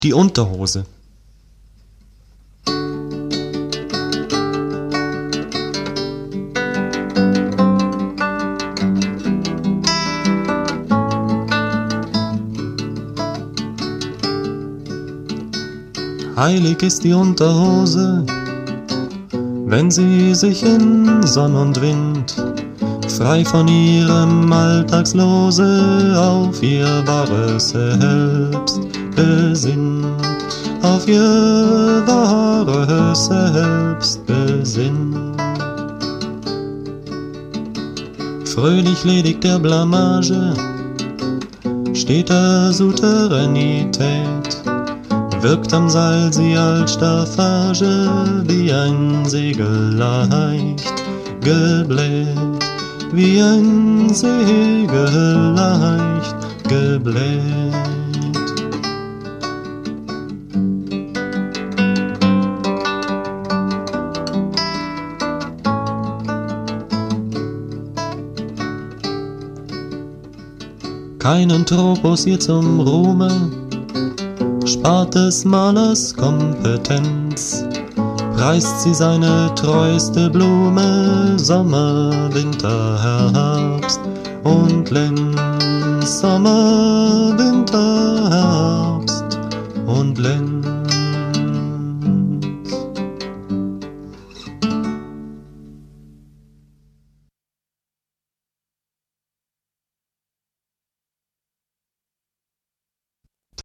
Die Unterhose. Heilig ist die Unterhose, wenn sie sich in Sonn und Wind frei von ihrem Alltagslose auf ihr wahres Selbst besinnt, auf ihr wahres Selbst besinnt. Fröhlich ledig der Blamage, steter Souteränität, wirkt am Seil sie als Staffage, wie ein Segel leicht gebläht, wie ein Segel leicht gebläht. Keinen Tropos ihr zum Ruhme, spart des Malers Kompetenz, preist sie seine treueste Blume, Sommer, Winter, Herbst und Lenz, Sommer, Winter.